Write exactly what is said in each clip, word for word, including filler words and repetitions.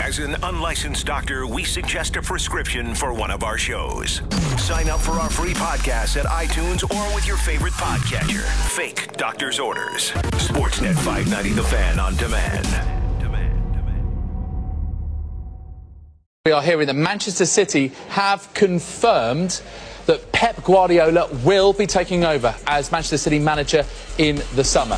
As an unlicensed doctor, we suggest a prescription for one of our shows. Sign up for our free podcast at iTunes or with your favorite podcatcher. Fake doctor's orders. Sportsnet five ninety The Fan on demand. We are hearing that Manchester City have confirmed that Pep Guardiola will be taking over as Manchester City manager in the summer.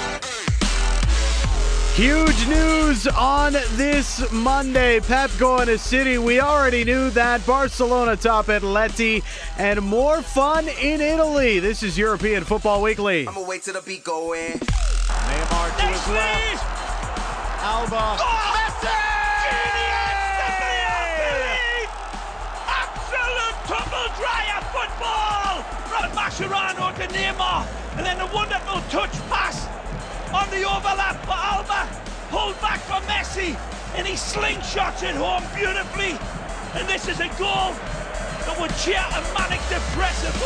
Huge news on this Monday. Pep going to City. We already knew that. Barcelona top Atleti, and more fun in Italy. This is European Football Weekly. I'm gonna wait till the beat go in. Neymar to his left. Alba. Oh, Messi! Absolute tumble dryer football from Mascherano to Neymar, and then a wonderful touch pass on the overlap for Alba, pulled back for Messi, and he slingshots it home beautifully. And this is a goal that would cheer a manic depressive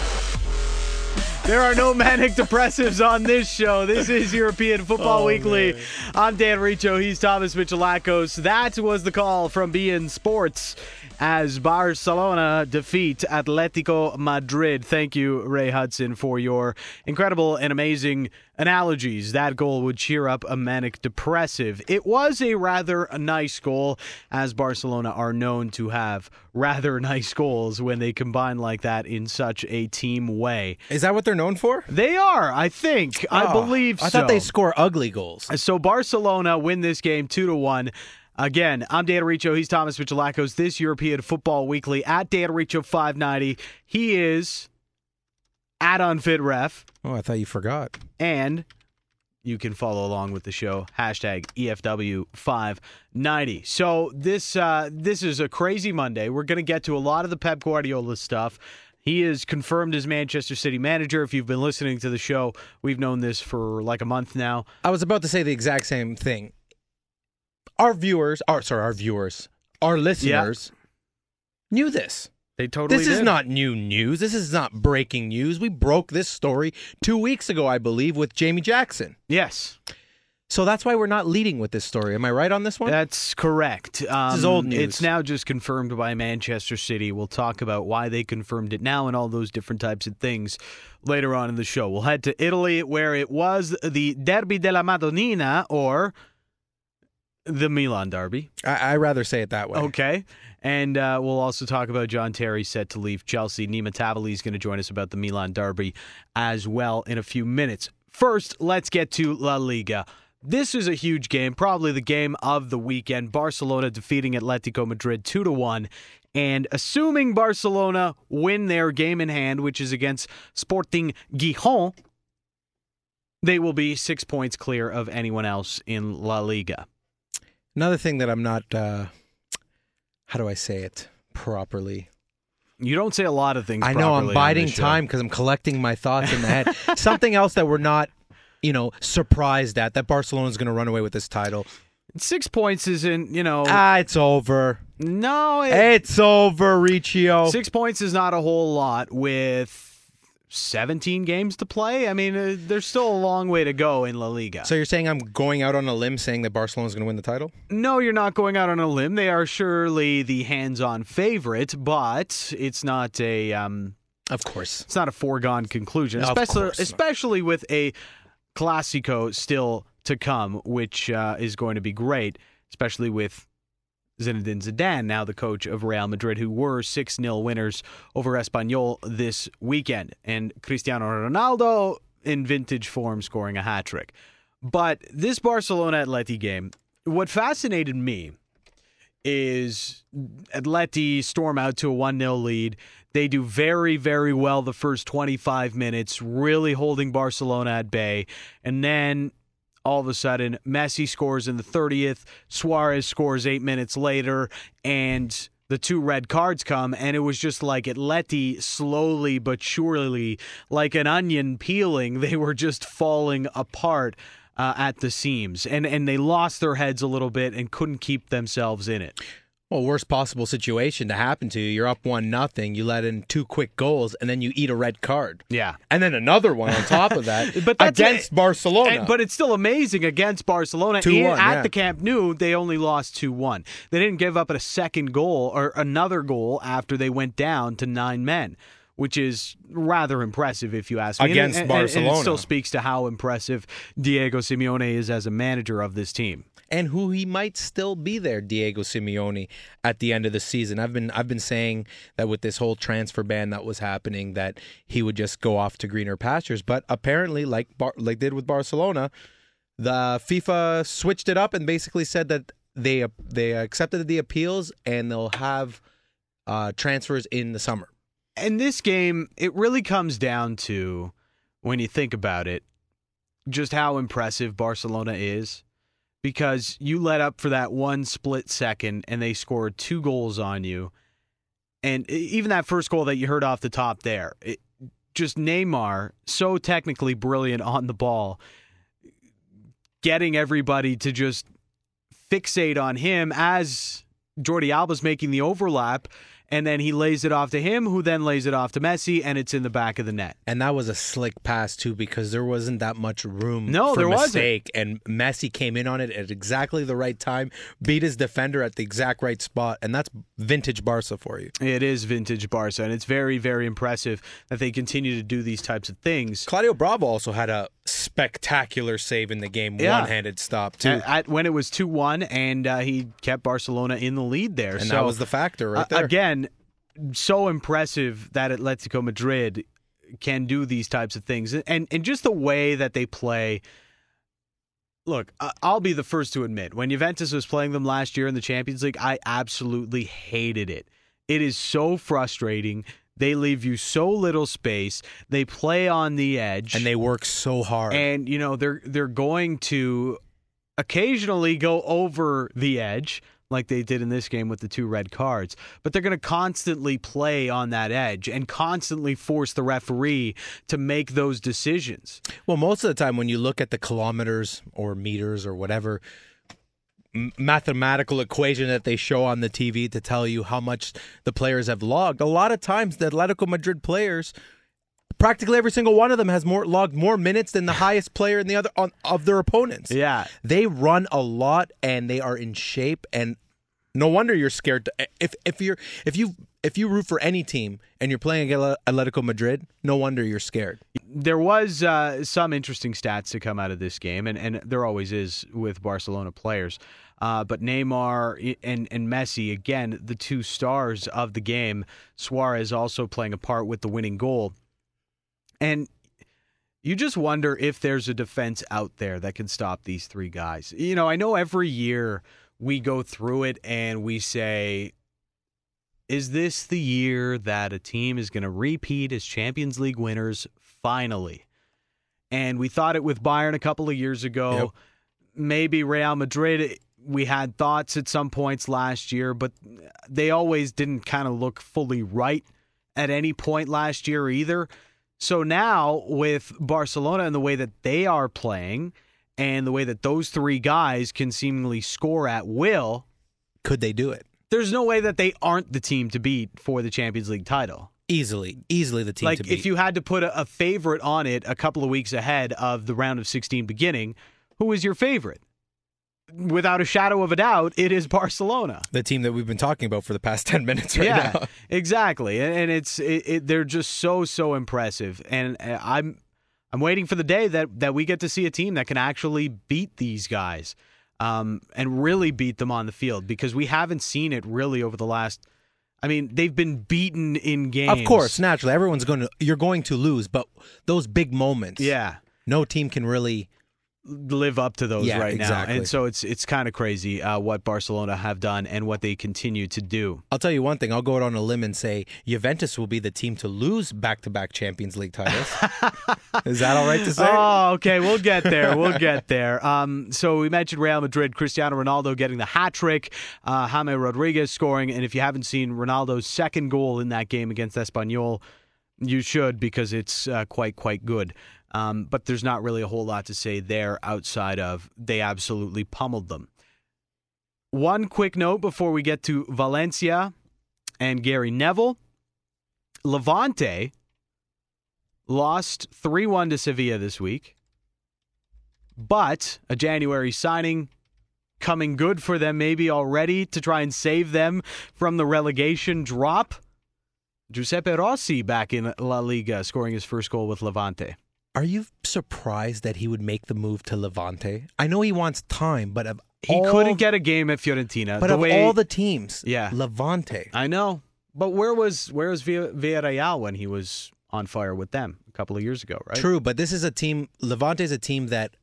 up. There are no manic depressives on this show. This is European Football oh, Weekly. Man. I'm Dan Riccio. He's Thomas Michalakos. That was the call from B N Sports as Barcelona defeat Atletico Madrid. Thank you, Ray Hudson, for your incredible and amazing analogies. That goal would cheer up a manic depressive. It was a rather nice goal, as Barcelona are known to have rather nice goals when they combine like that in such a team way. Is that what they're known for? They are, I think. Oh, I believe I so. I thought they score ugly goals. So Barcelona win this game two to one. Again, I'm Dan Riccio. He's Thomas Michalakos. This European Football Weekly at Dan Riccio five ninety. He is at Unfit Ref. Oh, I thought you forgot. And you can follow along with the show, hashtag E F W five ninety. So this uh, this is a crazy Monday. We're going to get to a lot of the Pep Guardiola stuff. He is confirmed as Manchester City manager. If you've been listening to the show, we've known this for like a month now. I was about to say the exact same thing. Our viewers, our sorry, our viewers, our listeners yeah. knew this. They totally This did. is not new news. This is not breaking news. We broke this story two weeks ago, I believe, with Jamie Jackson. Yes. So that's why we're not leading with this story. Am I right on this one? That's correct. Um, this is old news. It's now just confirmed by Manchester City. We'll talk about why they confirmed it now and all those different types of things later on in the show. We'll head to Italy, where it was the Derby della Madonnina, or the Milan Derby. I, I rather say it that way. Okay. And uh, we'll also talk about John Terry set to leave Chelsea. Nima Tavali is going to join us about the Milan Derby as well in a few minutes. First, let's get to La Liga. This is a huge game, probably the game of the weekend. Barcelona defeating Atletico Madrid two to one. And assuming Barcelona win their game in hand, which is against Sporting Gijon, they will be six points clear of anyone else in La Liga. Another thing that I'm not, uh, how do I say it properly? You don't say a lot of things I properly. know, I'm biding time because I'm collecting my thoughts in the head. Something else that we're not, you know, surprised at, that Barcelona's going to run away with this title. Six points isn't, you know. Ah, it's over. No. It, it's over, Riccio. Six points is not a whole lot with seventeen games to play. I mean, uh, there's still a long way to go in La Liga. So you're saying I'm going out on a limb saying that Barcelona's going to win the title? No, you're not going out on a limb. They are surely the hands-on favorite, but it's not a um Of course. It's not a foregone conclusion, Of especially course not. especially with a Clásico still to come, which uh, is going to be great, especially with Zinedine Zidane, now the coach of Real Madrid, who were six nil winners over Espanyol this weekend. And Cristiano Ronaldo in vintage form scoring a hat-trick. But this Barcelona-Atleti game, what fascinated me is Atleti storm out to a one nil lead. They do very, very well the first twenty-five minutes, really holding Barcelona at bay. And then all of a sudden, Messi scores in the thirtieth, Suarez scores eight minutes later, and the two red cards come, and it was just like Atleti slowly but surely, like an onion peeling, they were just falling apart uh, at the seams. And, and they lost their heads a little bit and couldn't keep themselves in it. Well, worst possible situation to happen to you. You're up one nothing. You let in two quick goals, and then you eat a red card. Yeah, and then another one on top of that. But that's against a, Barcelona. And, but it's still amazing against Barcelona. two one, at yeah. the Camp Nou, they only lost two one. They didn't give up a second goal or another goal after they went down to nine men, which is rather impressive if you ask me. Against and, and, Barcelona. And it still speaks to how impressive Diego Simeone is as a manager of this team. And who he might still be there, Diego Simeone, at the end of the season. I've been I've been saying that with this whole transfer ban that was happening, that he would just go off to greener pastures. But apparently, like Bar- like did with Barcelona, the FIFA switched it up and basically said that they they accepted the appeals and they'll have uh, transfers in the summer. And this game, it really comes down to, when you think about it, just how impressive Barcelona is. Because you let up for that one split second and they scored two goals on you. And even that first goal that you heard off the top there, it, just Neymar, so technically brilliant on the ball, getting everybody to just fixate on him as Jordi Alba's making the overlap. And then he lays it off to him, who then lays it off to Messi, and it's in the back of the net. And that was a slick pass, too, because there wasn't that much room no, for there mistake. Wasn't. And Messi came in on it at exactly the right time, beat his defender at the exact right spot, and that's vintage Barca for you. It is vintage Barca, and it's very, very impressive that they continue to do these types of things. Claudio Bravo also had a spectacular save in the game, yeah. one-handed stop, too. At, at, when it was two one, and uh, he kept Barcelona in the lead there. And so, that was the factor right uh, there. Again, so impressive that Atletico Madrid can do these types of things. And and just the way that they play. Look, I'll be the first to admit, when Juventus was playing them last year in the Champions League, I absolutely hated it. It is so frustrating. They leave you so little space. They play on the edge. And they work so hard. And, you know, they're they're going to occasionally go over the edge, like they did in this game with the two red cards. But they're going to constantly play on that edge and constantly force the referee to make those decisions. Well, most of the time when you look at the kilometers or meters or whatever mathematical equation that they show on the T V to tell you how much the players have logged, a lot of times the Atletico Madrid players, practically every single one of them has more logged more minutes than the highest player in the other on, of their opponents. Yeah, they run a lot and they are in shape, and no wonder you're scared. To, if if you're if you if you root for any team and you're playing against Atletico Madrid, no wonder you're scared. There was uh, some interesting stats to come out of this game, and, and there always is with Barcelona players. Uh, but Neymar and, and Messi, again, the two stars of the game. Suarez also playing a part with the winning goal. And you just wonder if there's a defense out there that can stop these three guys. You know, I know every year we go through it and we say, is this the year that a team is going to repeat as Champions League winners finally? And we thought it with Bayern a couple of years ago. Yep. Maybe Real Madrid, we had thoughts at some points last year, but they always didn't kind of look fully right at any point last year either. So now with Barcelona and the way that they are playing and the way that those three guys can seemingly score at will, could they do it? There's no way that they aren't the team to beat for the Champions League title. Easily, easily the team like to beat. If you had to put a, a favorite on it a couple of weeks ahead of the round of sixteen beginning, who is your favorite? Without a shadow of a doubt, it is Barcelona. The team that we've been talking about for the past ten minutes right yeah, now. Exactly. And, and it's it, it, they're just so, so impressive. And I'm I'm waiting for the day that, that we get to see a team that can actually beat these guys um, and really beat them on the field, because we haven't seen it really over the last... I mean, they've been beaten in games. Of course, naturally. Everyone's going to... You're going to lose, but those big moments... Yeah. No team can really... live up to those yeah, right exactly. now. And so it's it's kind of crazy uh, what Barcelona have done and what they continue to do. I'll tell you one thing. I'll go out on a limb and say Juventus will be the team to lose back-to-back Champions League titles. Is that all right to say? Oh, okay. We'll get there. We'll get there. Um, so we mentioned Real Madrid, Cristiano Ronaldo getting the hat trick, uh, James Rodriguez scoring. And if you haven't seen Ronaldo's second goal in that game against Espanyol, you should, because it's uh, quite, quite good. Um, but there's not really a whole lot to say there outside of they absolutely pummeled them. one quick note before we get to Valencia and Gary Neville. Levante lost three one to Sevilla this week, but a January signing coming good for them maybe already to try and save them from the relegation drop. Giuseppe Rossi back in La Liga, scoring his first goal with Levante. Are you surprised that he would make the move to Levante? I know he wants time, but of He all, couldn't get a game at Fiorentina. But the of way, all the teams, Yeah. Levante. I know. But where was where was Villa- Villarreal when he was on fire with them a couple of years ago, right? True, but this is a team, Levante is a team that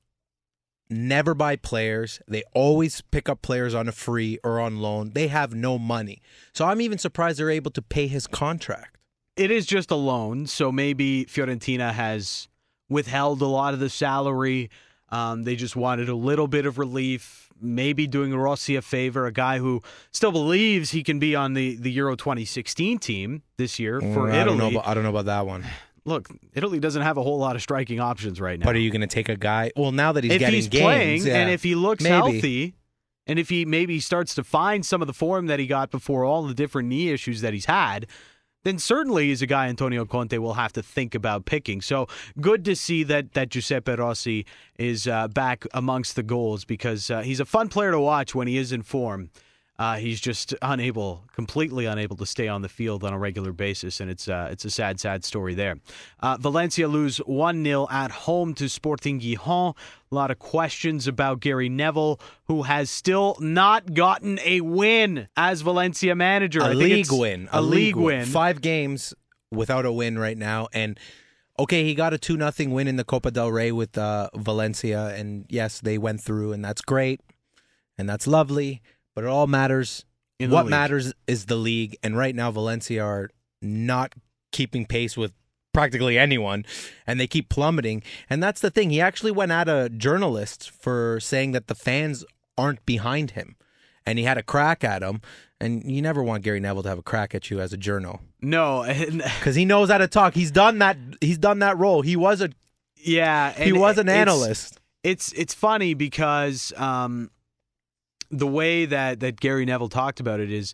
never buy players. They always pick up players on a free or on loan. They have no money. So I'm even surprised they're able to pay his contract. It is just a loan, so maybe Fiorentina has withheld a lot of the salary. Um, they just wanted a little bit of relief, maybe doing Rossi a favor, a guy who still believes he can be on the, the Euro twenty sixteen team this year for Mm, I don't know Italy. about, I don't know about that one. Look, Italy doesn't have a whole lot of striking options right now. But are you going to take a guy? Well, now that he's if getting he's games, playing yeah, and if he looks maybe. healthy, and if he maybe starts to find some of the form that he got before all the different knee issues that he's had, then certainly he's a guy Antonio Conte will have to think about picking. So good to see that that Giuseppe Rossi is uh, back amongst the goals, because uh, he's a fun player to watch when he is in form. Uh, he's just unable, completely unable to stay on the field on a regular basis, and it's uh, it's a sad, sad story there. Uh, Valencia lose one nil at home to Sporting Gijon. A lot of questions about Gary Neville, who has still not gotten a win as Valencia manager. A I think league it's win. A, league win. Five games without a win right now. And, okay, he got a two nothing win in the Copa del Rey with uh, Valencia. And, yes, they went through, and that's great. And that's lovely. But it all matters. In the what league. matters is the league. And right now, Valencia are not keeping pace with practically anyone, and they keep plummeting. And that's the thing. He actually went at a journalist for saying that the fans aren't behind him, and he had a crack at him. And you never want Gary Neville to have a crack at you as a journal, No, and- because he knows how to talk. He's done that. He's done that role. He was a yeah, he and was an it's- analyst. It's it's funny because um, the way that, that Gary Neville talked about it is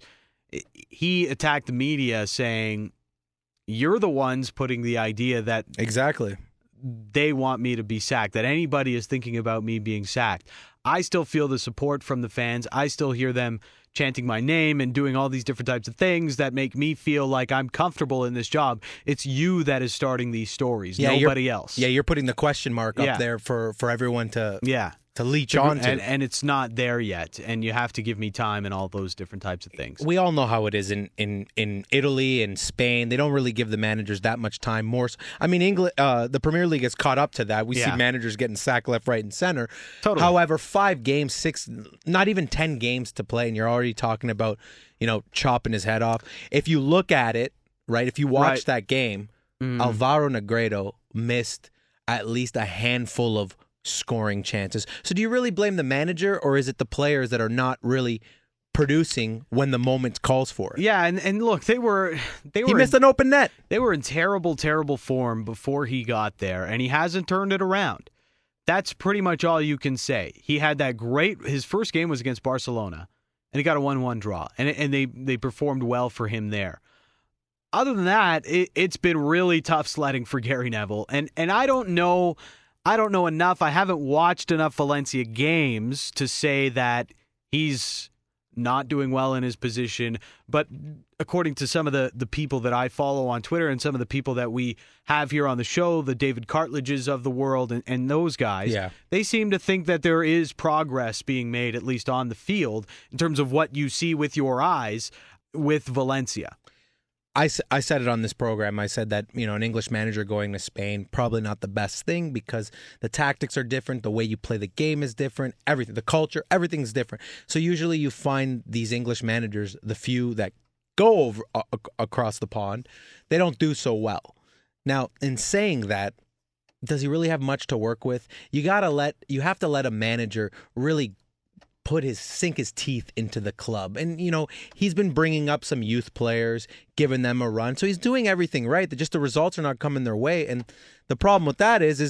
he attacked the media saying, you're the ones putting the idea that Exactly. they want me to be sacked, that anybody is thinking about me being sacked. I still feel the support from the fans. I still hear them chanting my name and doing all these different types of things that make me feel like I'm comfortable in this job. It's you that is starting these stories, Yeah, you're- nobody else. Yeah, you're putting the question mark Yeah. up there for, for everyone to Yeah. to leech onto. And, and it's not there yet, and you have to give me time and all those different types of things. We all know how it is in, in, in Italy and Spain. They don't really give the managers that much time. More, so, I mean, England, uh, the Premier League has caught up to that. We Yeah. see managers getting sacked left, right, and center. Totally. However, five games, six, not even ten games to play, and you're already talking about, you know, chopping his head off. If you look at it, right, if you watch Right. that game, Mm. Alvaro Negredo missed at least a handful of scoring chances. So do you really blame the manager, or is it the players that are not really producing when the moment calls for it? Yeah, and, and look, they were they were He missed an open net. they were in terrible, terrible form before he got there, and he hasn't turned it around. That's pretty much all you can say. He had that great. His first game was against Barcelona, and he got a one one draw, and and they they performed well for him there. Other than that, it, it's been really tough sledding for Gary Neville, and and I don't know. I don't know enough. I haven't watched enough Valencia games to say that he's not doing well in his position. But according to some of the, the people that I follow on Twitter and some of the people that we have here on the show, the David Cartledges of the world and, and those guys, Yeah. they seem to think that there is progress being made, at least on the field, in terms of what you see with your eyes with Valencia. I, s- I said it on this program. I said that, you know, an English manager going to Spain, probably not the best thing, because the tactics are different. The way you play the game is different. Everything, the culture, everything's different. So usually you find these English managers, the few that go over uh, across the pond, they don't do so well. Now, in saying that, does he really have much to work with? You got to let, you have to let a manager really put his sink his teeth into the club. And, you know, he's been bringing up some youth players, giving them a run. So he's doing everything right. Just the results are not coming their way. And the problem with that is, is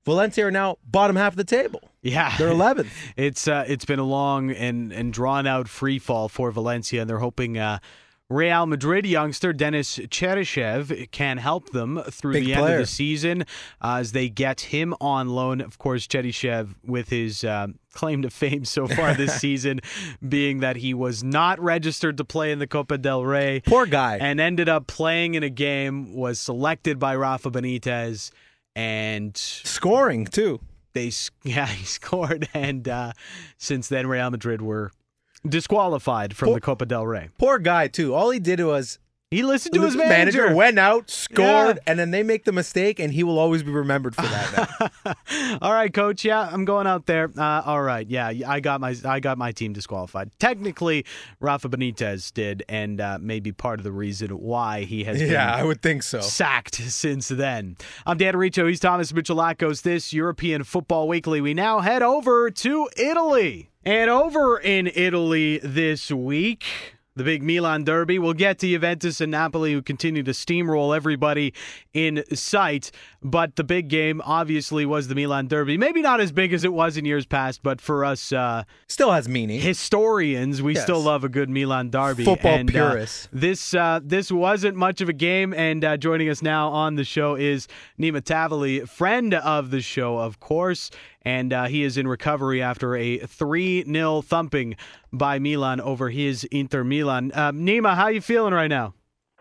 Valencia are now bottom half of the table. Yeah, they're eleventh. It's uh, it's been a long and and drawn out free fall for Valencia, and they're hoping uh, Real Madrid youngster Denis Cheryshev can help them through Big the player. end of the season uh, as they get him on loan. Of course, Cheryshev with his uh, claim to fame so far this season being that he was not registered to play in the Copa del Rey. Poor guy. And ended up playing in a game, was selected by Rafa Benitez, and scoring too. They yeah, he scored, and uh, since then Real Madrid were disqualified from Poor, the Copa del Rey. Poor guy too. All he did was he listened to his manager. manager went out, scored, yeah. and then they make the mistake, and he will always be remembered for that. All right, coach. Yeah, I'm going out there. Uh, all right. Yeah, I got my I got my team disqualified. Technically, Rafa Benitez did, and uh, maybe part of the reason why he has been yeah, I would think so. sacked since then. I'm Dan Riccio. He's Thomas Michalakos. This European Football Weekly. We now head over to Italy. And over in Italy this week, the big Milan derby. We'll get to Juventus and Napoli, who continue to steamroll everybody in sight. But the big game, obviously, was the Milan derby. Maybe not as big as it was in years past, but for us uh, still has meaning. Historians, we yes. still love a good Milan derby. Football and, purists. Uh, this uh, this wasn't much of a game, and uh, joining us now on the show is Nima Tavali, friend of the show, of course. And uh, he is in recovery after a three nil thumping by Milan over his Inter Milan. Uh, Nima, how are you feeling right now?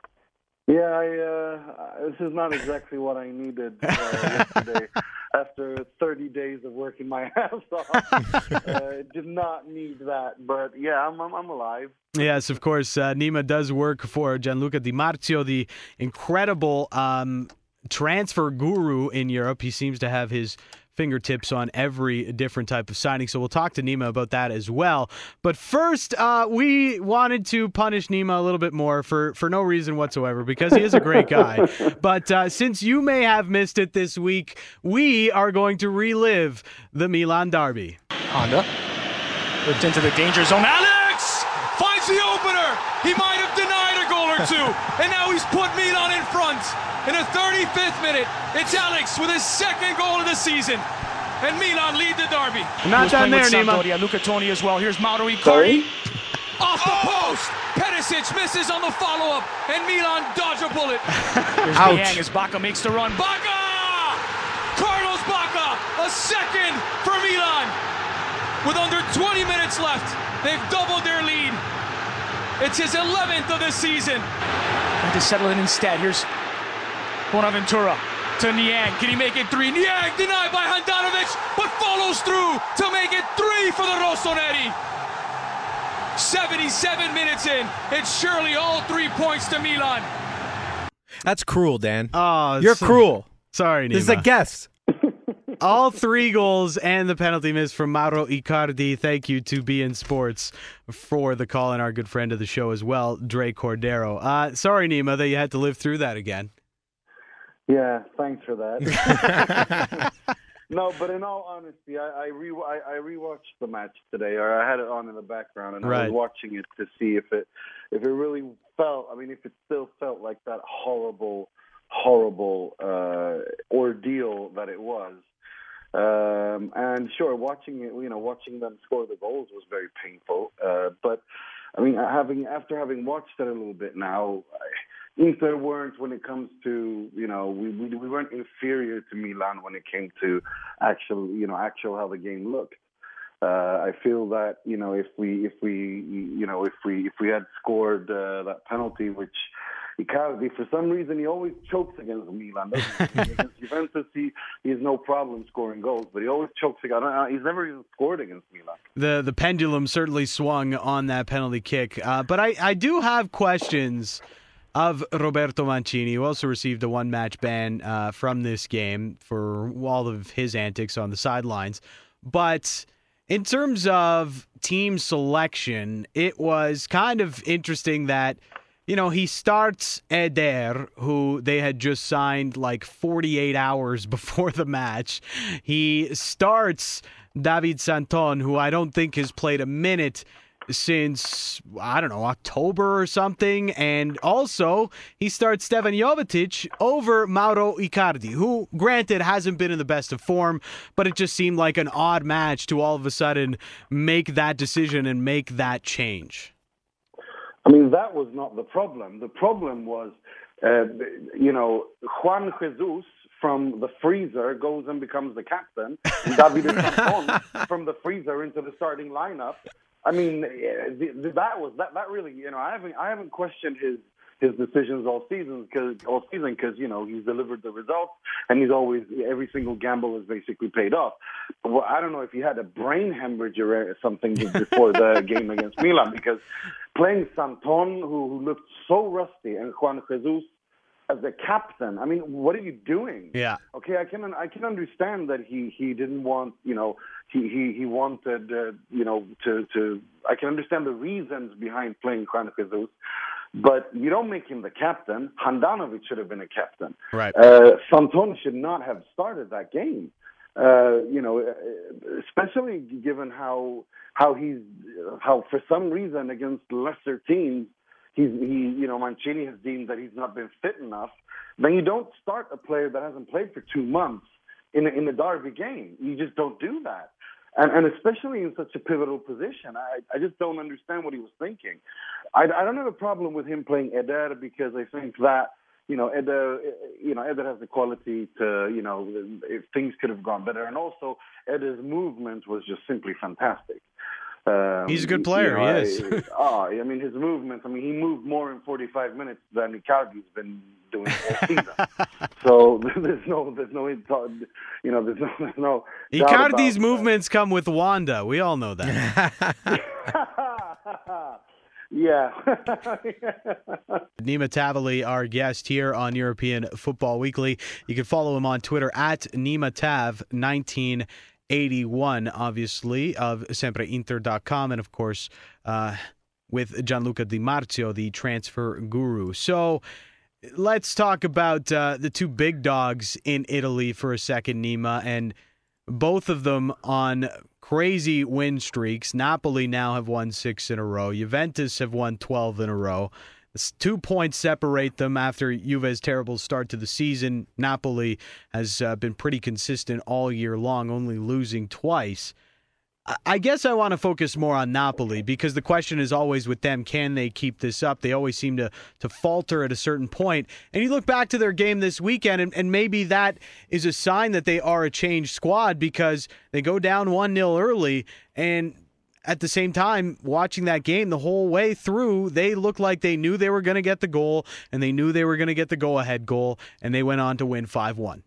Yeah, I, uh, this is not exactly what I needed uh, yesterday. After thirty days of working my ass off, uh, did not need that. But yeah, I'm I'm, I'm alive. Yes, of course. Uh, Nima does work for Gianluca Di Marzio, the incredible um, transfer guru in Europe. He seems to have his fingertips on every different type of signing. So we'll talk to Nima about that as well. But first, uh, we wanted to punish Nima a little bit more for, for no reason whatsoever, because he is a great guy. But uh, since you may have missed it this week, we are going to relive the Milan derby. Honda whipped into the danger zone. Alex finds the opener. He might have denied a goal or two, and now he's put Milan in front. In the thirty-fifth minute, it's Alex with his second goal of the season. And Milan lead the derby. Not done there, Nima. Luca Toni as well. Here's Mauro Icardi. Sorry? Off the oh! post. Perisic misses on the follow-up. And Milan dodge a bullet. Here's Ouch. Niang as Bacca makes the run. Bacca! Carlos Bacca, a second for Milan. With under twenty minutes left, they've doubled their lead. It's his eleventh of the season. And to settle it instead, here's Bonaventura to Niang. Can he make it three? Niang denied by Handanovic, but follows through to make it three for the Rossoneri. seventy-seven minutes in. It's surely all three points to Milan. That's cruel, Dan. Oh, You're so- cruel. Sorry, Nima. This is a guess. All three goals and the penalty miss from Mauro Icardi. Thank you to B N Sports for the call, and our good friend of the show as well, Dre Cordero. Uh, sorry, Nima, that you had to live through that again. Yeah, thanks for that. No, but in all honesty, I I, re- I I rewatched the match today, or I had it on in the background, and Right. I was watching it to see if it if it really felt. I mean, if it still felt like that horrible, horrible uh, ordeal that it was. Um, and sure, watching it, you know, watching them score the goals was very painful. Uh, but I mean, having after having watched it a little bit now, Inter weren't when it comes to, you know, we, we we weren't inferior to Milan when it came to actual, you know, actual how the game looked. Uh, I feel that, you know, if we if we you know if we if we had scored uh, that penalty, which Icardi, for some reason, he always chokes against Milan. Doesn't he? Against Juventus, he, he has no problem scoring goals, but he always chokes against. I don't know, he's never even scored against Milan. The the pendulum certainly swung on that penalty kick. Uh, but I, I do have questions of Roberto Mancini, who also received a one-match ban uh, from this game for all of his antics on the sidelines. But in terms of team selection, it was kind of interesting that, you know, he starts Eder, who they had just signed like forty-eight hours before the match. He starts David Santon, who I don't think has played a minute since, I don't know, October or something. And also, he starts Stefan Jovetic over Mauro Icardi, who, granted, hasn't been in the best of form, but it just seemed like an odd match to all of a sudden make that decision and make that change. I mean, that was not the problem. The problem was, uh, you know, Juan Jesus from the freezer goes and becomes the captain, and Davide Santon from the freezer into the starting lineup. I mean, that was that. That really, you know, I haven't I haven't questioned his his decisions all season because all season because you know he's delivered the results and he's always every single gamble has basically paid off. But well, I don't know if he had a brain hemorrhage or something before the game against Milan, because playing Santon, who, who looked so rusty, and Juan Jesus as the captain, I mean, what are you doing? Yeah. Okay, I can I can understand that he, he didn't want, you know, he he he wanted, uh, you know, to to. I can understand the reasons behind playing Juan Jesus, but you don't make him the captain. Handanovic should have been a captain. Right. Uh, Santon should not have started that game. Uh, you know, especially given how how he's how for some reason against lesser teams. He's, he, you know, Mancini has deemed that he's not been fit enough. Then you don't start a player that hasn't played for two months in a, in a derby game. You just don't do that, and and especially in such a pivotal position. I I just don't understand what he was thinking. I, I don't have a problem with him playing Eder because I think that you know Eder, you know Eder has the quality to you know if things could have gone better, and also Eder's movement was just simply fantastic. Um, He's a good player, you know, he is. I, oh, I mean, his movements, I mean, he moved more in forty-five minutes than Icardi's been doing all season. So there's no, there's no, you know, there's no, there's no Icardi's movements come with Wanda. We all know that. Yeah. Nima Tavali, our guest here on European Football Weekly. You can follow him on Twitter at NimaTav nineteen eighty-one, obviously, of sempre inter dot com, and of course uh, with Gianluca Di Marzio, the transfer guru. So let's talk about uh, the two big dogs in Italy for a second, Nima, and both of them on crazy win streaks. Napoli now have won six in a row. Juventus have won twelve in a row. Two points separate them after Juve's terrible start to the season. Napoli has uh, been pretty consistent all year long, only losing twice. I guess I want to focus more on Napoli because the question is always with them, can they keep this up? They always seem to, to falter at a certain point. And you look back to their game this weekend, and, and maybe that is a sign that they are a changed squad because they go down one nil early, and at the same time, watching that game the whole way through, they looked like they knew they were going to get the goal, and they knew they were going to get the go-ahead goal, and they went on to win five one.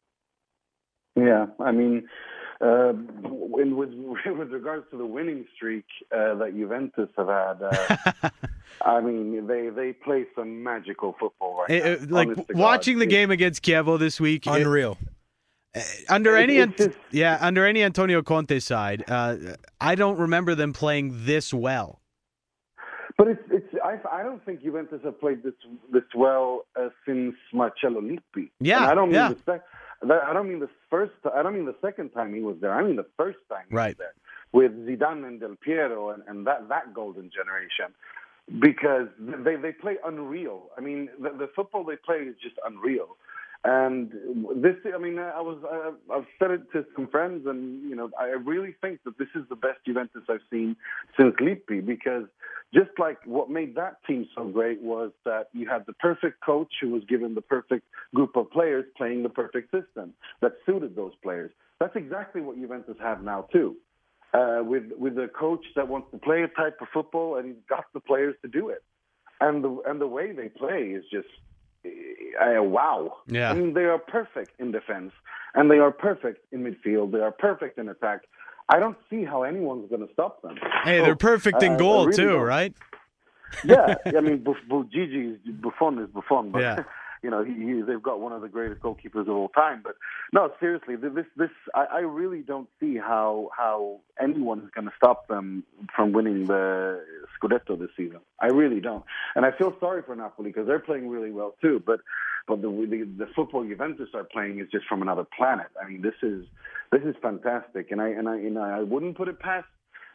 Yeah, I mean, uh, in, with, with regards to the winning streak uh, that Juventus have had, uh, I mean, they, they play some magical football right it, now. Like, watching the game against Chievo this week. Unreal. It, Under any, it's just, yeah, under any Antonio Conte side, uh, I don't remember them playing this well. But it's it's I, I don't think Juventus have played this this well uh, since Marcello Lippi. Yeah, and I don't mean yeah. the sec, I don't mean the first. I don't mean the second time he was there. I mean the first time he right. was there with Zidane and Del Piero and, and that that golden generation. Because they they play unreal. I mean, the, the football they play is just unreal. And this, I mean, I was, I, I've said it to some friends, and you know, I really think that this is the best Juventus I've seen since Lippi, because just like what made that team so great was that you had the perfect coach who was given the perfect group of players playing the perfect system that suited those players. That's exactly what Juventus have now too, uh, with with a coach that wants to play a type of football, and he's got the players to do it, and the and the way they play is just. Uh, wow. Yeah. I mean, they are perfect in defense, and they are perfect in midfield. They are perfect in attack. I don't see how anyone's going to stop them. Hey, they're perfect in uh, goal, really too, don't. right? Yeah. I mean, Buff- Buff- Gigi, Buffon is Buffon, but, Yeah. you know, he, he, they've got one of the greatest goalkeepers of all time. But, no, seriously, this, this, I, I really don't see how, how anyone is going to stop them from winning the Scudetto this season. I really don't. And I feel sorry for Napoli because they're playing really well too. But but the, the the football Juventus are playing is just from another planet. I mean, this is this is fantastic. And I and I and I wouldn't put it past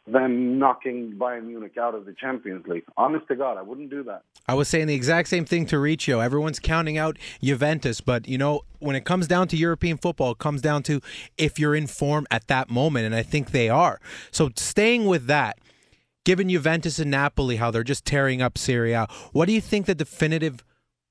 than knocking Bayern Munich out of the Champions League. Honest to God, I wouldn't do that. I was saying the exact same thing to Riccio. Everyone's counting out Juventus, but, you know, when it comes down to European football, it comes down to if you're in form at that moment, and I think they are. So staying with that, given Juventus and Napoli, how they're just tearing up Serie A, what do you think the definitive,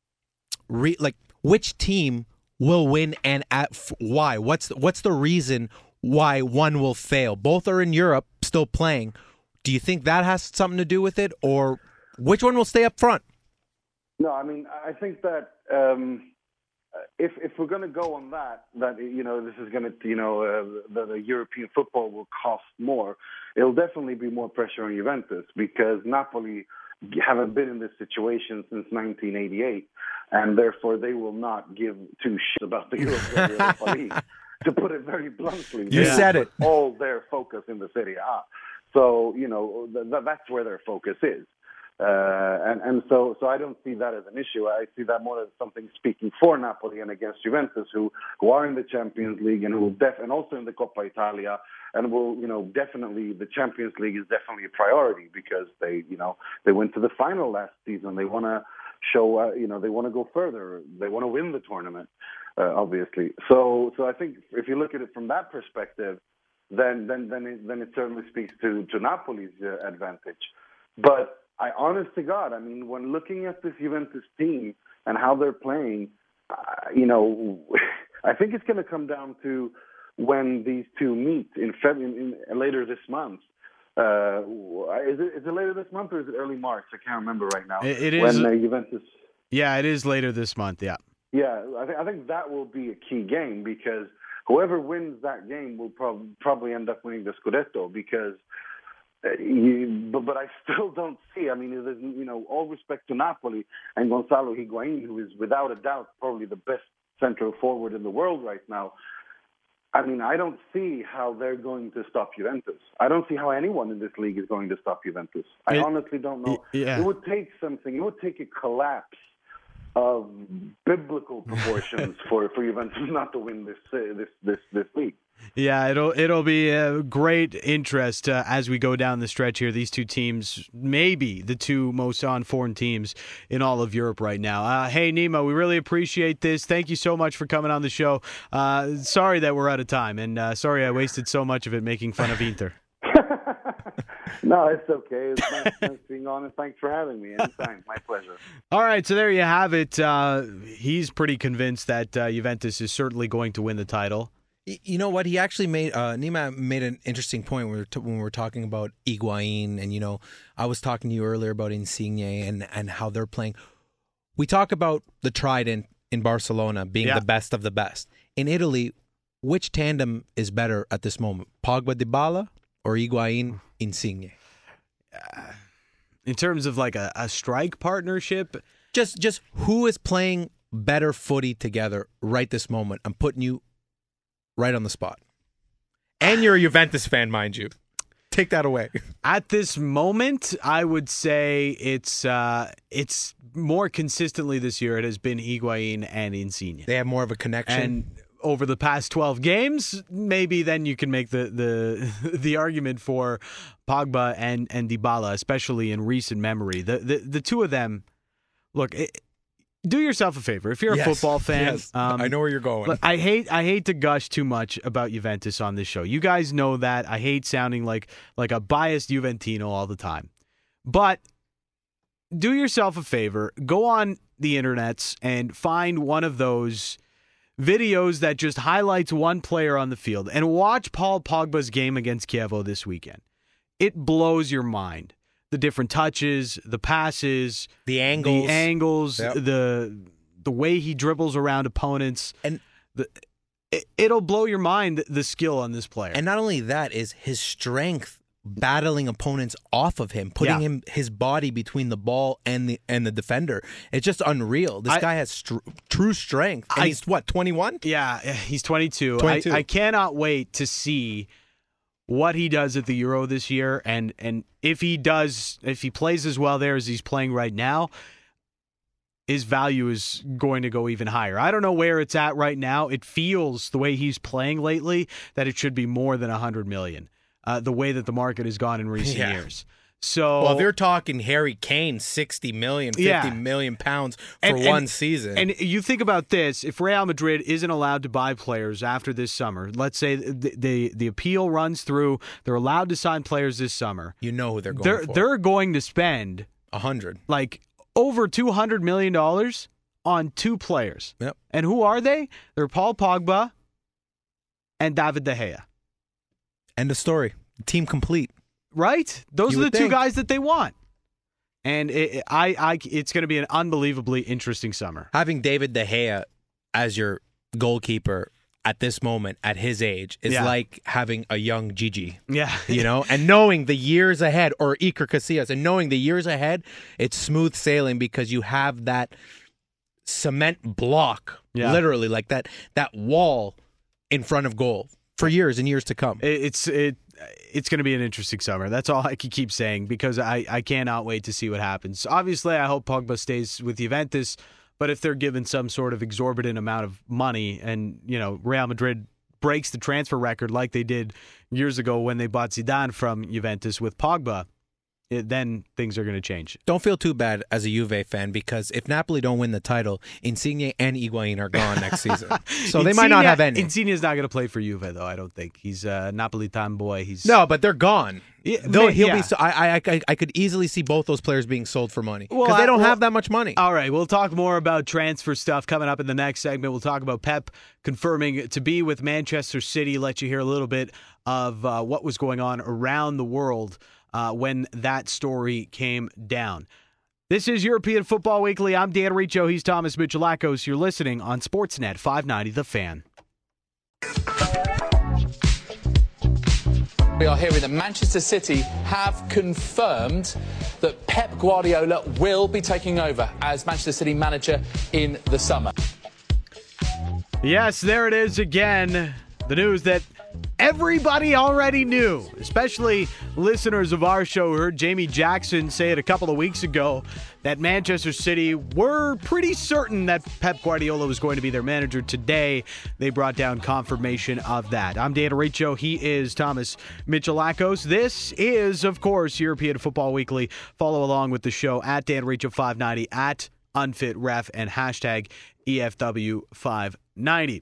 re- like, which team will win and at f- why? What's the, what's the reason why one will fail? Both are in Europe, still playing. Do you think that has something to do with it, or which one will stay up front? No, I mean, I think that um, if if we're going to go on that, that you know, this is going to, you know, uh, the, the European football will cost more. It'll definitely be more pressure on Juventus because Napoli haven't been in this situation since nineteen eighty-eight, and therefore they will not give two shits about the Europa League. To put it very bluntly, you said it. All their focus in the Serie A. So you know th- that's where their focus is, uh, and and so so I don't see that as an issue. I see that more as something speaking for Napoli and against Juventus, who who are in the Champions League and who will def- and also in the Coppa Italia, and will you know definitely the Champions League is definitely a priority because they you know they went to the final last season. They want to show uh, you know they want to go further. They want to win the tournament. Uh, obviously, so so I think if you look at it from that perspective, then then then it, then it certainly speaks to to Napoli's uh, advantage. But I, honest to God, I mean, when looking at this Juventus team and how they're playing, uh, you know, I think it's going to come down to when these two meet in February, in, later this month. Uh, is it is it later this month or is it early March? I can't remember right now. It, it is when uh, Juventus. Yeah, it is later this month. Yeah. Yeah, I think I think that will be a key game because whoever wins that game will prob- probably end up winning the Scudetto. Because, uh, you, but, but I still don't see. I mean, there's, you know, all respect to Napoli and Gonzalo Higuain, who is without a doubt probably the best central forward in the world right now. I mean, I don't see how they're going to stop Juventus. I don't see how anyone in this league is going to stop Juventus. I it, honestly don't know. Yeah. It would take something. It would take a collapse of biblical proportions for, for Juventus not to win this uh, this this this league. Yeah, it'll it'll be a great interest uh, as we go down the stretch here. These two teams, maybe the two most on-form teams in all of Europe right now. Uh, hey, Nima, we really appreciate this. Thank you so much for coming on the show. Uh, sorry that we're out of time, and uh, sorry I wasted so much of it making fun of Inter. No, it's okay. It's nice, nice being on, and thanks for having me. Anytime. My pleasure. All right, so there you have it. Uh, he's pretty convinced that uh, Juventus is certainly going to win the title. You know what? He actually made, uh, Nima made an interesting point when we, were t- when we were talking about Higuain, and, you know, I was talking to you earlier about Insigne and, and how they're playing. We talk about the trident in Barcelona being yeah. the best of the best. In Italy, which tandem is better at this moment? Pogba, Dybala, or Higuain, Insigne? Uh, in terms of like a, a strike partnership? Just, just who is playing better footy together right this moment? I'm putting you right on the spot. And you're a Juventus fan, mind you. Take that away. At this moment, I would say it's uh, it's more consistently this year. It has been Higuain and Insigne. They have more of a connection. And over the past twelve games, maybe then you can make the the, the argument for Pogba and, and Dybala, especially in recent memory. The the, the two of them, look, it, do yourself a favor. If you're a yes, football fan, yes. um, I know where you're going. Look, I hate I hate to gush too much about Juventus on this show. You guys know that. I hate sounding like like a biased Juventino all the time. But do yourself a favor. Go on the internets and find one of those videos that just highlights one player on the field and watch Paul Pogba's game against Chievo this weekend. It blows your mind. The different touches, the passes, the angles, the angles, yep. the the way he dribbles around opponents, and the, it, it'll blow your mind the skill on this player. And not only that is his strength battling opponents off of him, putting yeah. him his body between the ball and the and the defender. It's just unreal. This I, guy has str- true strength. And I, he's what, twenty-one? Yeah, he's twenty-two. twenty-two. I, I cannot wait to see what he does at the Euro this year, and and if he does, if he plays as well there as he's playing right now, his value is going to go even higher. I don't know where it's at right now. It feels the way he's playing lately that it should be more than one hundred million. uh, the way that the market has gone in recent Yeah. years. So, Well, if you're talking Harry Kane, sixty million, fifty Yeah. million pounds for And- one and- season. And you think about this: if Real Madrid isn't allowed to buy players after this summer, let's say the the, the appeal runs through, they're allowed to sign players this summer. you know who they're going They're for. they're going to spend a hundred. like over two hundred million dollars on two players. Yep. And who are they? They're Paul Pogba and David De Gea. End of story. Team complete. Right? Those You are the would two think. guys that they want. And it, I, I, it's going to be an unbelievably interesting summer. Having David De Gea as your goalkeeper at this moment, at his age, is Yeah. like having a young Gigi. Yeah. You know, and knowing the years ahead, or Iker Casillas, and knowing the years ahead, it's smooth sailing because you have that cement block, Yeah. literally like that that wall in front of goal for years and years to come. It- It's it it's going to be an interesting summer. That's all I can keep saying because I, I cannot wait to see what happens. Obviously, I hope Pogba stays with Juventus, but if they're given some sort of exorbitant amount of money and, you know, Real Madrid breaks the transfer record like they did years ago when they bought Zidane from Juventus with Pogba, it, then things are going to change. Don't feel too bad as a Juve fan because if Napoli don't win the title, Insigne and Higuain are gone next season. So they might not have any. Insigne's not going to play for Juve, though, I don't think. He's a Napolitan boy. He's No, but they're gone. Yeah, They'll- ma- he'll yeah. be. So, I, I, I, I could easily see both those players being sold for money because Well, I- they don't well- have that much money. All right, we'll talk more about transfer stuff coming up in the next segment. We'll talk about Pep confirming to be with Manchester City, let you hear a little bit of uh, what was going on around the world uh, when that story came down. This is European Football Weekly. I'm Dan Riccio. He's Thomas Michalakos. You're listening on Sportsnet five ninety The Fan. We are hearing that Manchester City have confirmed that Pep Guardiola will be taking over as Manchester City manager in the summer. Yes, there it is again. The news that everybody already knew, especially listeners of our show who heard Jamie Jackson say it a couple of weeks ago that Manchester City were pretty certain that Pep Guardiola was going to be their manager. Today, they brought down confirmation of that. I'm Dan Riccio. He is Thomas Michalakos. This is, of course, European Football Weekly. Follow along with the show at Dan Riccio five ninety, at UnfitRef, and hashtag E F W five ninety.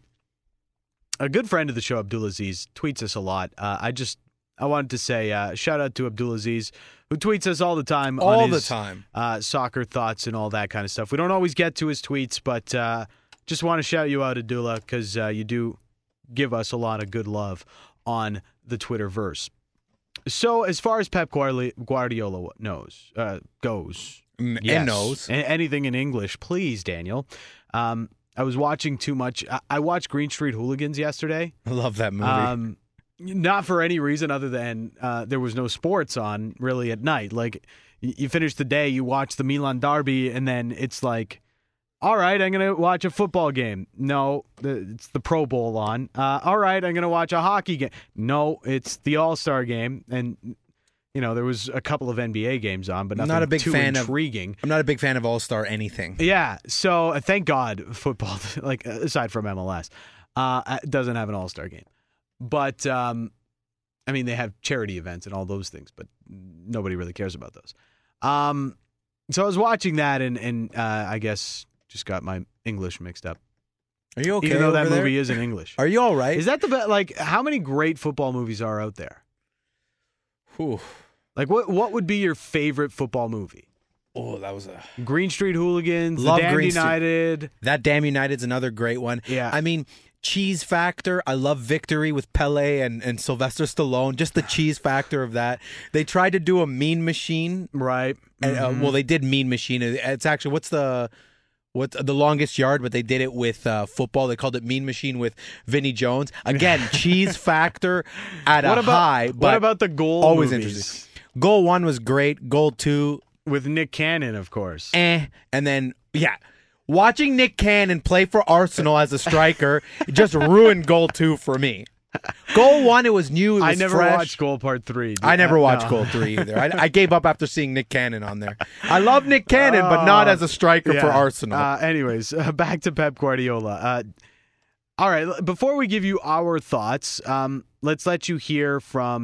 A good friend of the show, Abdulaziz, tweets us a lot. Uh, I just, I wanted to say uh, shout out to Abdulaziz, who tweets us all the time. All on the his, time. Uh, soccer thoughts and all that kind of stuff. We don't always get to his tweets, but uh, just want to shout you out, Abdullah, because uh, you do give us a lot of good love on the Twitterverse. So as far as Pep Guardiola knows, uh, goes, Mm, yes, and knows. a- anything in English, please, Daniel. Um, I was watching too much. I, I watched Green Street Hooligans yesterday. I love that movie. Um, not for any reason other than uh, there was no sports on really at night. Like y- you finish the day, you watch the Milan Derby, and then it's like, all right, I'm gonna watch a football game. No, the, it's the Pro Bowl on. Uh, all right, I'm gonna watch a hockey game. No, it's the All Star game, and you know there was a couple of N B A games on, but I'm nothing not a big too fan intriguing. of. I'm not a big fan of All Star anything. Yeah, so uh, thank God football, like aside from M L S, uh, doesn't have an All-Star game. But, um, I mean, they have charity events and all those things, but nobody really cares about those. Um, so I was watching that and, and uh, I guess just got my English mixed up. Are you okay? Even though that over there? movie is in English. Are you all right? Is that the best? Like, how many great football movies are out there? Whew. Like, what what would be your favorite football movie? Oh, that was a Green Street Hooligans, Love The Damned Green Street. United. that Damn United's another great one. Yeah. I mean, cheese factor. I love Victory with Pele and, and Sylvester Stallone. Just the cheese factor of that. They tried to do a Mean Machine. Right. And, uh, well, they did Mean Machine. It's actually what's the what's the longest yard, but they did it with uh, football. They called it Mean Machine with Vinnie Jones. Again, cheese factor at What a about, high. what But about the goal always movies? interesting. Goal one was great. Goal two, With Nick Cannon, of course. eh. And then yeah. Watching Nick Cannon play for Arsenal as a striker just ruined goal two for me. Goal one, it was new. It was I never fresh. watched Goal Part Three. I never watched no. Goal Three either. I, I gave up after seeing Nick Cannon on there. I love Nick Cannon, but not as a striker for Yeah. Arsenal. Uh, anyways, uh, back to Pep Guardiola. Uh, all right, before we give you our thoughts, um, let's let you hear from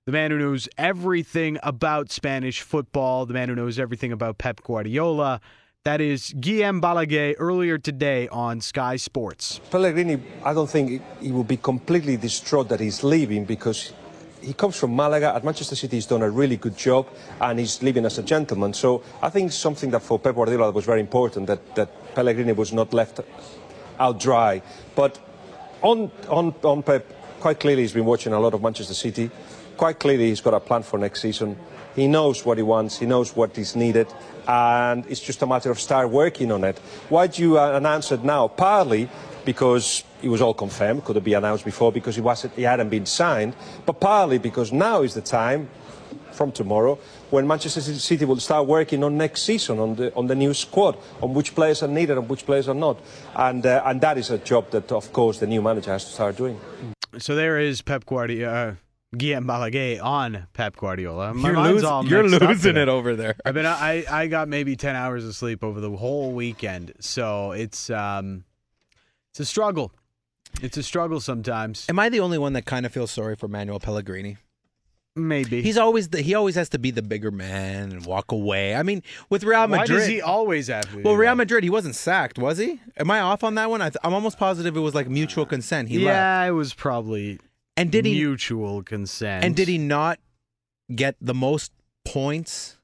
the man who knows everything about Spanish football, the man who knows everything about Pep Guardiola. That is Guillem Balaguer earlier today on Sky Sports. Pellegrini, I don't think he will be completely distraught that he's leaving, because he comes from Malaga. At Manchester City, he's done a really good job, and he's leaving as a gentleman. So I think it's something that for Pep Guardiola was very important, that, that Pellegrini was not left out dry. But on, on, on Pep, quite clearly he's been watching a lot of Manchester City. Quite clearly he's got a plan for next season. He knows what he wants, he knows what is needed, and it's just a matter of start working on it. Why do you uh, announce it now? Partly because it was all confirmed, could have been announced before because he, wasn't, he hadn't been signed, but partly because now is the time, from tomorrow, when Manchester City will start working on next season, on the on the new squad, on which players are needed and which players are not. And, uh, and that is a job that, of course, the new manager has to start doing. So there is Pep Guardiola. Uh, Guillem Balaguer on Pep Guardiola. My you're mind's lose, all you're losing it over there. I mean, I, I got maybe ten hours of sleep over the whole weekend, so it's um, it's a struggle. It's a struggle sometimes. Am I the only one that kind of feels sorry for Manuel Pellegrini? Maybe. He's always the, he always has to be the bigger man and walk away. I mean, with Real Madrid, why does he always have to? Well, Real Madrid, he wasn't sacked, was he? Am I off on that one? I th- I'm almost positive it was like mutual consent. He yeah, left. it was probably. And did he mutual consent? And did he not get the most points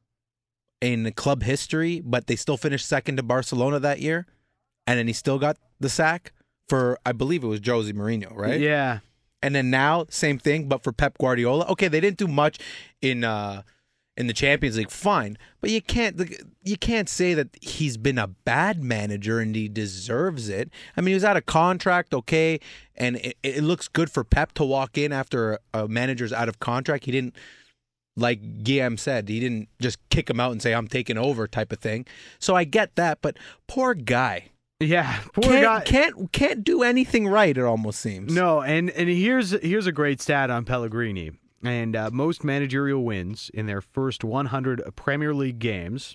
in club history, but they still finished second to Barcelona that year? And then he still got the sack for, I believe it was Jose Mourinho, right? Yeah. And then now, same thing, but for Pep Guardiola. Okay, they didn't do much in uh, in the Champions League, fine, but you can't you can't say that he's been a bad manager and he deserves it. I mean, he was out of contract, okay, and it, it looks good for Pep to walk in after a manager's out of contract. He didn't, like Guillem said, he didn't just kick him out and say, I'm taking over type of thing. So I get that, but poor guy. Yeah, poor can't, guy can't can't do anything right. It almost seems. No, and and here's here's a great stat on Pellegrini. And uh, most managerial wins in their first one hundred Premier League games.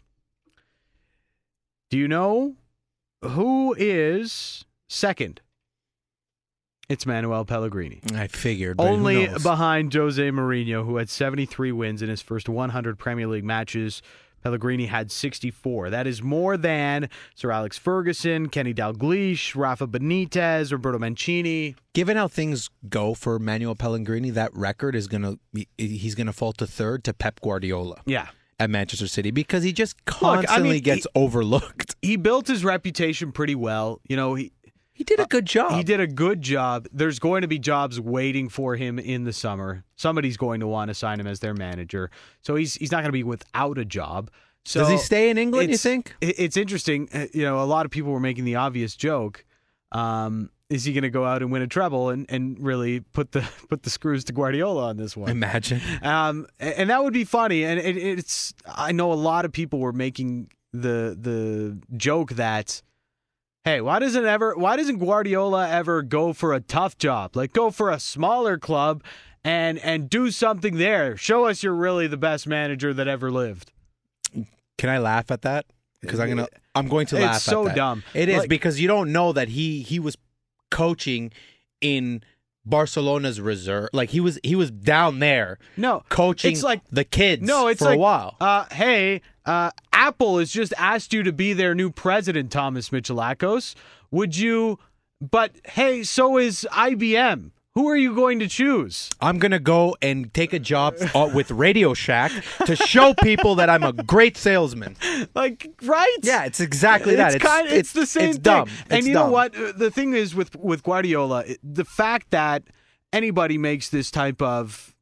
Do you know who is second? It's Manuel Pellegrini. I figured. But Only who knows? behind Jose Mourinho, who had seventy-three wins in his first one hundred Premier League matches. Pellegrini had sixty-four. That is more than Sir Alex Ferguson, Kenny Dalglish, Rafa Benitez, Roberto Mancini. Given how things go for Manuel Pellegrini, that record is gonna be, he's gonna fall to third to Pep Guardiola. Yeah. At Manchester City, because he just constantly Look, I mean, gets he, overlooked. He built his reputation pretty well. You know, he He did a good job. He did a good job. There's going to be jobs waiting for him in the summer. Somebody's going to want to sign him as their manager. So he's he's not going to be without a job. So Does he stay in England, you think? It's interesting. You know, a lot of people were making the obvious joke. Um, is he going to go out and win a treble and, and really put the put the screws to Guardiola on this one? Imagine. Um, and that would be funny. And it, it's I know a lot of people were making the the joke that, hey, why doesn't ever why doesn't Guardiola ever go for a tough job? Like go for a smaller club and and do something there. Show us you're really the best manager that ever lived. Can I laugh at that? Because I'm gonna I'm going to laugh It's so at that. dumb. It is Like- because you don't know that he he was coaching in Barcelona's reserve. Like he was he was down there. No, coaching it's like the kids No, it's for like a while. Uh, hey, uh, Apple has just asked you to be their new president, Thomas Michalakos. Would you? But hey, so is I B M. Who are you going to choose? I'm going to go and take a job uh, with Radio Shack to show people that I'm a great salesman. Like, right? Yeah, it's exactly that. It's, kind, it's, it's the same it's thing. dumb. And It's you dumb. know what? The thing is with, with Guardiola, the fact that anybody makes this type of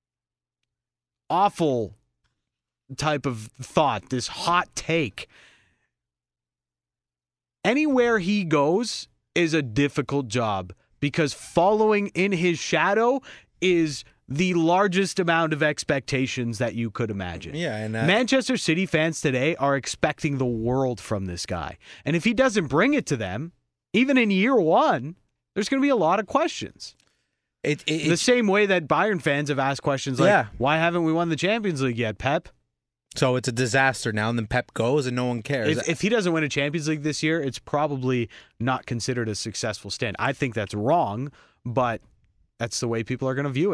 awful type of thought, this hot take, anywhere he goes is a difficult job. Because following in his shadow is the largest amount of expectations that you could imagine. Yeah, and uh, Manchester City fans today are expecting the world from this guy. And if he doesn't bring it to them, even in year one, there's going to be a lot of questions. It, it, the same way that Bayern fans have asked questions like, Yeah. why haven't we won the Champions League yet, Pep? So it's a disaster now, and then Pep goes and no one cares. If, if he doesn't win a Champions League this year, it's probably not considered a successful stint. I think that's wrong, but that's the way people are going to view it.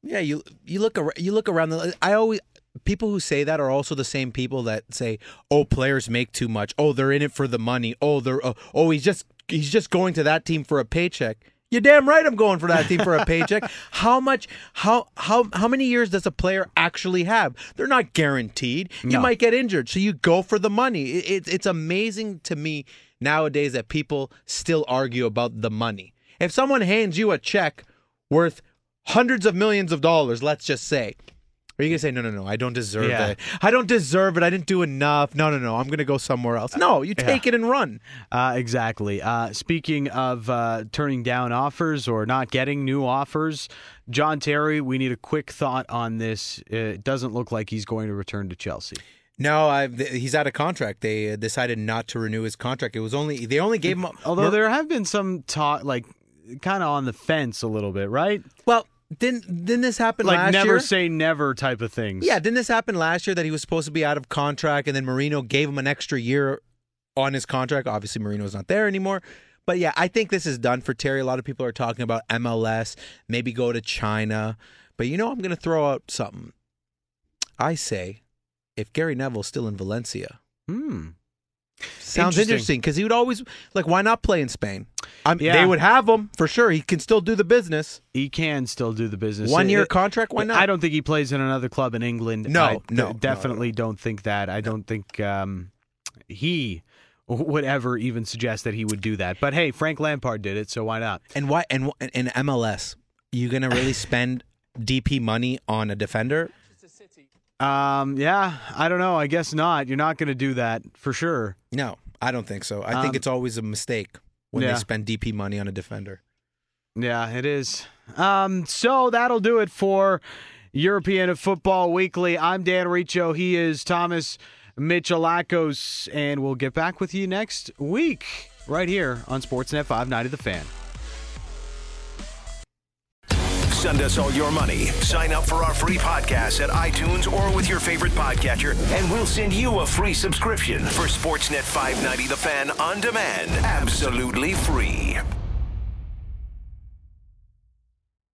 Yeah, you you look ar- you look around. The, I always people who say that are also the same people that say, "Oh, players make too much. Oh, they're in it for the money. Oh, they're oh, oh he's just he's just going to that team for a paycheck." You're damn right I'm going for that team for a paycheck. How much how how how many years does a player actually have? They're not guaranteed. You No. might get injured, so you go for the money. It, it, it's amazing to me nowadays that people still argue about the money. If someone hands you a check worth hundreds of millions of dollars, let's just say, are you going to say, no, no, no, I don't deserve Yeah. it. I don't deserve it. I didn't do enough. No, no, no, I'm going to go somewhere else. No, you take Yeah. it and run. Uh, exactly. Uh, speaking of uh, turning down offers or not getting new offers, John Terry, we need a quick thought on this. It doesn't look like he's going to return to Chelsea. No, I've, he's out of contract. They uh, decided not to renew his contract. It was only, they only gave him. Although there have been some talk, like, kind of on the fence a little bit, right? Well, didn't, didn't this happen Like last never year? say never type of things. Yeah, didn't this happen last year that he was supposed to be out of contract and then Marino gave him an extra year on his contract? Obviously, Marino's not there anymore. But yeah, I think this is done for Terry. A lot of people are talking about M L S, maybe go to China. But you know, I'm going to throw out something. I say, if Gary Neville's still in Valencia, Hmm. sounds Interesting. interesting because he would always, like, why not play in Spain? I'm, Yeah. They would have him for sure. He can still do the business. He can still do the business. One year It- contract, why not? I don't think he plays in another club in England. No, I d- no, no, definitely don't think that. I don't think um, he would ever even suggest that he would do that. But hey, Frank Lampard did it, so why not? And why? And in M L S, you gonna really spend D P money on a defender? Um, yeah, I don't know. I guess not. You're not going to do that for sure. No, I don't think so. I think Um, it's always a mistake when yeah. they spend D P money on a defender. Yeah, it is. Um, so that'll do it for European Football Weekly. I'm Dan Riccio. He is Thomas Michalakos, and we'll get back with you next week right here on Sportsnet five ninety The Fan. Send us all your money. Sign up for our free podcast at iTunes or with your favorite podcatcher, and we'll send you a free subscription for Sportsnet five ninety The Fan on demand. Absolutely free.